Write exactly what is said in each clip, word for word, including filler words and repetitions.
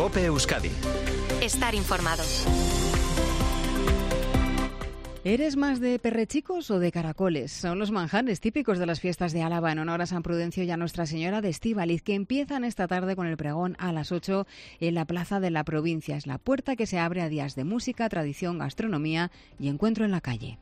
COPE Euskadi. Estar informado. ¿Eres más de perrechicos o de caracoles? Son los manjares típicos de las fiestas de Álava en honor a San Prudencio y a Nuestra Señora de Estíbaliz, que empiezan esta tarde con el pregón a las ocho en la Plaza de la Provincia. Es la puerta que se abre a días de música, tradición, gastronomía y encuentro en la calle.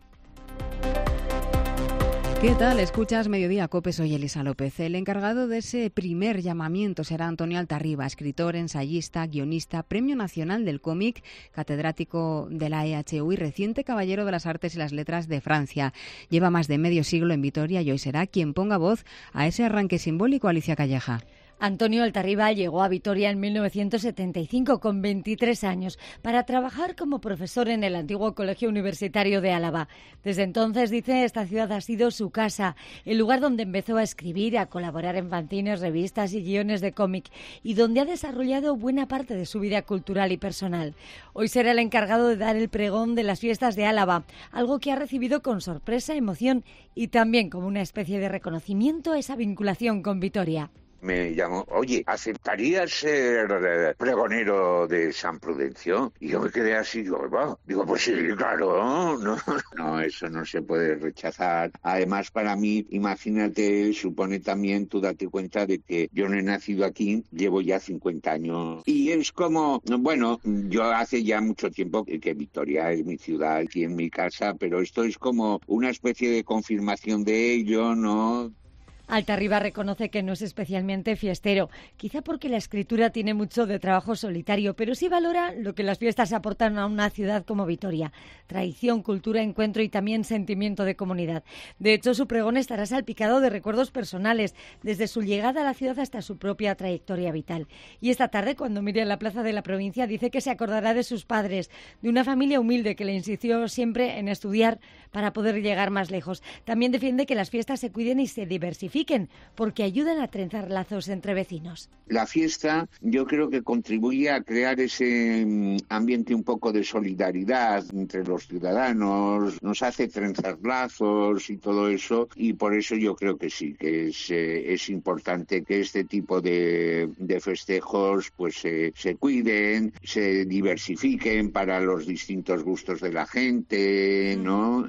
¿Qué tal? Escuchas Mediodía COPE, soy Elisa López. El encargado de ese primer llamamiento será Antonio Altarriba, escritor, ensayista, guionista, Premio Nacional del Cómic, catedrático de la E H U y reciente Caballero de las Artes y las Letras de Francia. Lleva más de medio siglo en Vitoria y hoy será quien ponga voz a ese arranque simbólico. Alicia Calleja. Antonio Altarriba llegó a Vitoria en mil novecientos setenta y cinco con veintitrés años para trabajar como profesor en el antiguo Colegio Universitario de Álava. Desde entonces, dice, esta ciudad ha sido su casa, el lugar donde empezó a escribir, a colaborar en fanzines, revistas y guiones de cómic y donde ha desarrollado buena parte de su vida cultural y personal. Hoy será el encargado de dar el pregón de las fiestas de Álava, algo que ha recibido con sorpresa, emoción y también como una especie de reconocimiento a esa vinculación con Vitoria. Me llamó, oye, ¿aceptarías ser pregonero de San Prudencio? Y yo me quedé así, digo, va, digo, pues sí, claro, no, no, eso no se puede rechazar. Además, para mí, imagínate, supone también, tú date cuenta de que yo no he nacido aquí, llevo ya cincuenta años. Y es como, bueno, yo hace ya mucho tiempo que, que Vitoria es mi ciudad, aquí en mi casa, pero esto es como una especie de confirmación de ello, ¿no? Altarriba reconoce que no es especialmente fiestero, quizá porque la escritura tiene mucho de trabajo solitario, pero sí valora lo que las fiestas aportan a una ciudad como Vitoria: tradición, cultura, encuentro y también sentimiento de comunidad. De hecho, su pregón estará salpicado de recuerdos personales, desde su llegada a la ciudad hasta su propia trayectoria vital. Y esta tarde, cuando mire a la Plaza de la Provincia, dice que se acordará de sus padres, de una familia humilde que le insistió siempre en estudiar para poder llegar más lejos. También defiende que las fiestas se cuiden y se diversifiquen, porque ayudan a trenzar lazos entre vecinos. La fiesta yo creo que contribuye a crear ese ambiente un poco de solidaridad entre los ciudadanos, nos hace trenzar lazos y todo eso, y por eso yo creo que sí, que es, eh, es importante que este tipo de, de festejos pues eh, se cuiden, se diversifiquen para los distintos gustos de la gente, ¿no?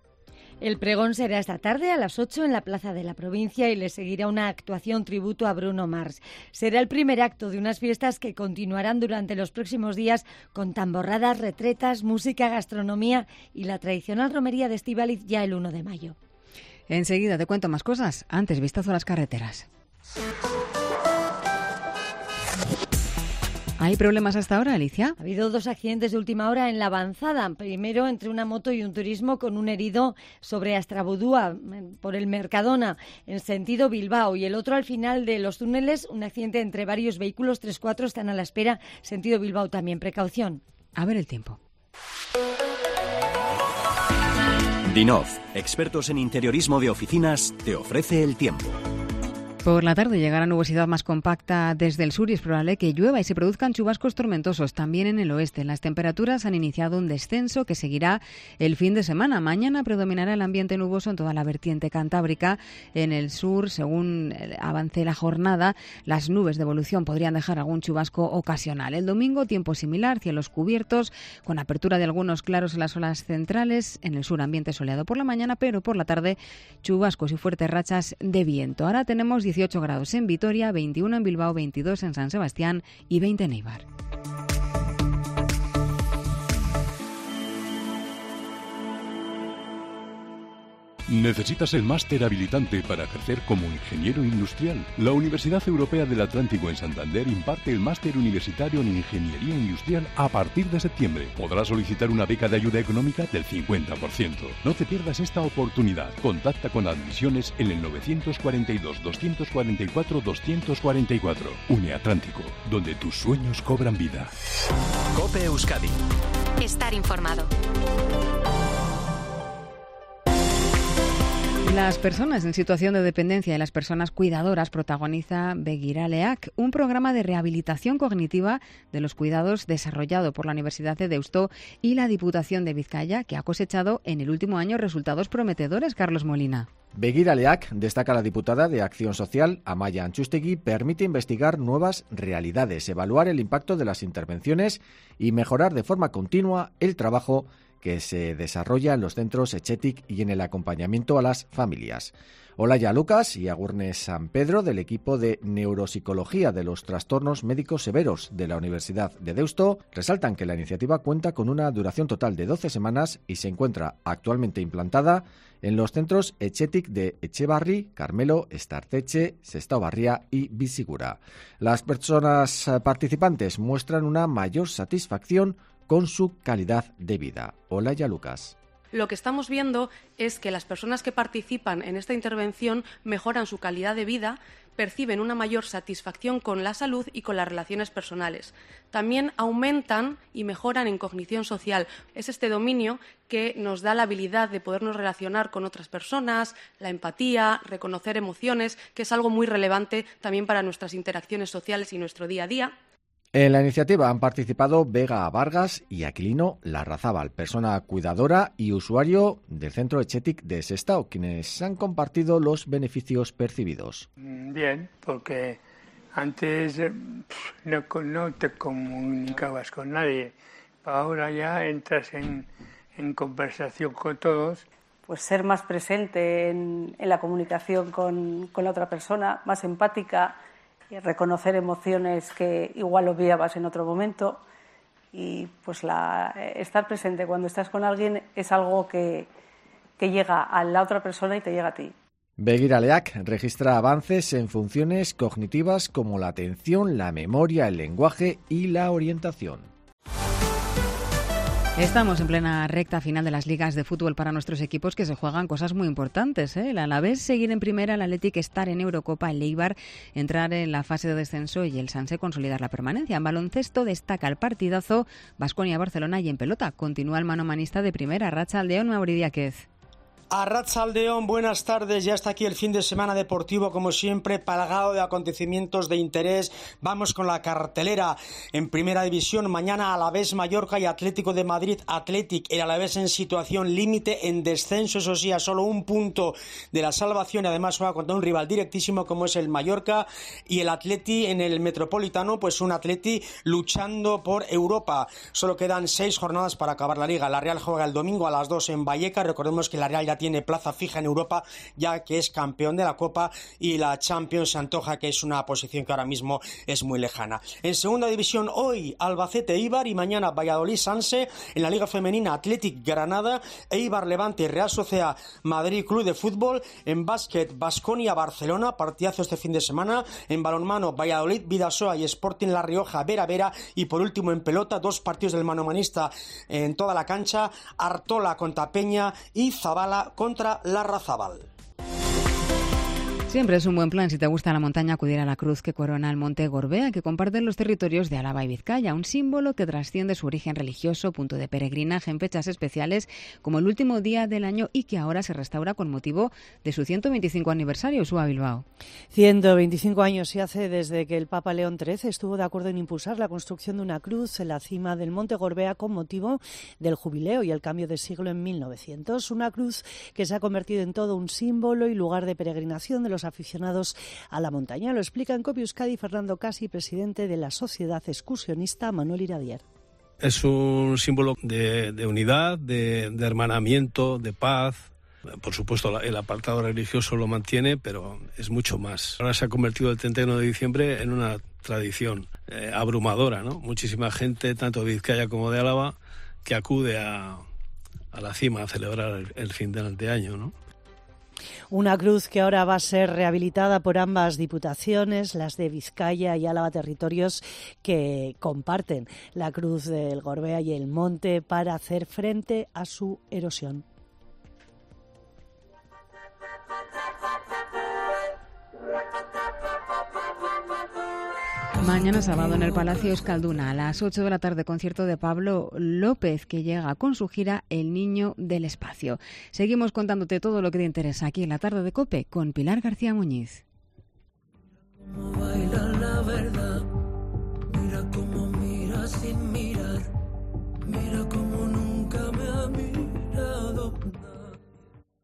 El pregón será esta tarde a las ocho en la Plaza de la Provincia y le seguirá una actuación tributo a Bruno Mars. Será el primer acto de unas fiestas que continuarán durante los próximos días con tamborradas, retretas, música, gastronomía y la tradicional romería de Estíbaliz ya el uno de mayo. Enseguida te cuento más cosas. Antes, vistazo a las carreteras. ¿Hay problemas hasta ahora, Alicia? Ha habido dos accidentes de última hora en la avanzada. Primero, entre una moto y un turismo, con un herido sobre Astrabudúa, por el Mercadona, en sentido Bilbao. Y el otro, al final de los túneles, un accidente entre varios vehículos. Tres cuatro están a la espera, sentido Bilbao también. Precaución. A ver el tiempo. Dinov, expertos en interiorismo de oficinas, te ofrece el tiempo. Por la tarde llegará nubosidad más compacta desde el sur y es probable que llueva y se produzcan chubascos tormentosos también en el oeste. Las temperaturas han iniciado un descenso que seguirá el fin de semana. Mañana predominará el ambiente nuboso en toda la vertiente cantábrica. En el sur, según avance la jornada, las nubes de evolución podrían dejar algún chubasco ocasional. El domingo, tiempo similar, cielos cubiertos, con apertura de algunos claros en las zonas centrales. En el sur, ambiente soleado por la mañana, pero por la tarde, chubascos y fuertes rachas de viento. Ahora tenemos dieciocho grados en Vitoria, veintiuno en Bilbao, veintidós en San Sebastián y veinte en Eibar. ¿Necesitas el máster habilitante para ejercer como ingeniero industrial? La Universidad Europea del Atlántico en Santander imparte el máster universitario en Ingeniería Industrial a partir de septiembre. Podrás solicitar una beca de ayuda económica del cincuenta por ciento. No te pierdas esta oportunidad. Contacta con admisiones en el novecientos cuarenta y dos, doscientos cuarenta y cuatro, doscientos cuarenta y cuatro. UniAtlántico, donde tus sueños cobran vida. COPE Euskadi. Estar informado. las personas en situación de dependencia y las personas cuidadoras protagoniza Begiraleak, un programa de rehabilitación cognitiva de los cuidados desarrollado por la Universidad de Deusto y la Diputación de Vizcaya, que ha cosechado en el último año resultados prometedores. Carlos Molina. Begiraleak, destaca la diputada de Acción Social, Amaia Antxustegui, permite investigar nuevas realidades, evaluar el impacto de las intervenciones y mejorar de forma continua el trabajo que se desarrolla en los centros Etxetik y en el acompañamiento a las familias. Olaya Lucas y Agurne San Pedro, del equipo de Neuropsicología de los Trastornos Médicos Severos de la Universidad de Deusto, resaltan que la iniciativa cuenta con una duración total de doce semanas y se encuentra actualmente implantada en los centros Etxetik de Etxebarri, Carmelo, Estarteche, Sestao Barria y Bizigura. Las personas participantes muestran una mayor satisfacción con su calidad de vida. Olaya Lucas. Lo que estamos viendo es que las personas que participan en esta intervención mejoran su calidad de vida, perciben una mayor satisfacción con la salud y con las relaciones personales. También aumentan y mejoran en cognición social. Es este dominio que nos da la habilidad de podernos relacionar con otras personas, la empatía, reconocer emociones, que es algo muy relevante también para nuestras interacciones sociales y nuestro día a día. En la iniciativa han participado Vega Vargas y Aquilino Larrazábal, persona cuidadora y usuario del centro Etxetik de Sestao, quienes han compartido los beneficios percibidos. Bien, porque antes no, no te comunicabas con nadie, ahora ya entras en, en conversación con todos. Pues ser más presente en, en la comunicación con, con la otra persona, más empática, y reconocer emociones que igual obviabas en otro momento, y pues la, estar presente cuando estás con alguien es algo que, que llega a la otra persona y te llega a ti. Begiraleak registra avances en funciones cognitivas como la atención, la memoria, el lenguaje y la orientación. Estamos en plena recta final de las ligas de fútbol para nuestros equipos, que se juegan cosas muy importantes, ¿eh? El Alavés seguir en primera, el Athletic estar en Eurocopa, el Eibar entrar en la fase de descenso y el Sanse consolidar la permanencia. En baloncesto destaca el partidazo Baskonia-Barcelona y en pelota continúa el manomanista de primera, Arratsaldeon, Mauri Díaz. Arratsaldeon, buenas tardes. Ya está aquí el fin de semana deportivo, como siempre, plagado de acontecimientos de interés. Vamos con la cartelera. En primera división, mañana Alavés Mallorca y Atlético de Madrid Athletic. El Alavés en situación límite, en descenso, eso sí, a solo un punto de la salvación. Y además juega contra un rival directísimo como es el Mallorca. Y el Atleti en el Metropolitano, pues un Atleti luchando por Europa. Solo quedan seis jornadas para acabar la liga. La Real juega el domingo a las dos en Vallecas. Recordemos que la Real ya tiene plaza fija en Europa, ya que es campeón de la Copa, y la Champions se antoja que es una posición que ahora mismo es muy lejana. En segunda división, hoy Albacete Eibar y mañana Valladolid Sanse. En la Liga Femenina, Athletic Granada, Eibar Levante y Real Sociedad Madrid Club de Fútbol. En básquet, Baskonia Barcelona, partidazo este fin de semana. En balonmano, Valladolid Bidasoa y Sporting La Rioja Vera Vera. Y por último, en pelota, dos partidos del manomanista en toda la cancha, Artola contra Peña y Zabala contra Larrazábal. Siempre es un buen plan, si te gusta la montaña, acudir a la cruz que corona el monte Gorbea, que comparten los territorios de Álava y Vizcaya, un símbolo que trasciende su origen religioso, punto de peregrinaje en fechas especiales como el último día del año y que ahora se restaura con motivo de su ciento veinticinco aniversario. Suba Bilbao. ciento veinticinco años se hace desde que el Papa León trece estuvo de acuerdo en impulsar la construcción de una cruz en la cima del monte Gorbea con motivo del jubileo y el cambio de siglo en mil novecientos. Una cruz que se ha convertido en todo un símbolo y lugar de peregrinación de los aficionados a la montaña. Lo explica en Copi Euskadi Fernando Casi, presidente de la Sociedad Excursionista Manuel Iradier. Es un símbolo de, de unidad, de, de hermanamiento, de paz. Por supuesto, el apartado religioso lo mantiene, pero es mucho más. Ahora se ha convertido el treinta y uno de diciembre en una tradición eh, abrumadora, ¿no? Muchísima gente, tanto de Vizcaya como de Álava, que acude a, a la cima a celebrar el, el fin de año, ¿no? Una cruz que ahora va a ser rehabilitada por ambas diputaciones, las de Vizcaya y Álava, territorios que comparten la cruz del Gorbea y el monte para hacer frente a su erosión. Mañana sábado en el Palacio Euskalduna a las ocho de la tarde, concierto de Pablo López, que llega con su gira El Niño del Espacio. Seguimos contándote todo lo que te interesa aquí en la tarde de COPE con Pilar García Muñiz. Cómo baila la verdad, mira cómo mira sin mirar, mira cómo no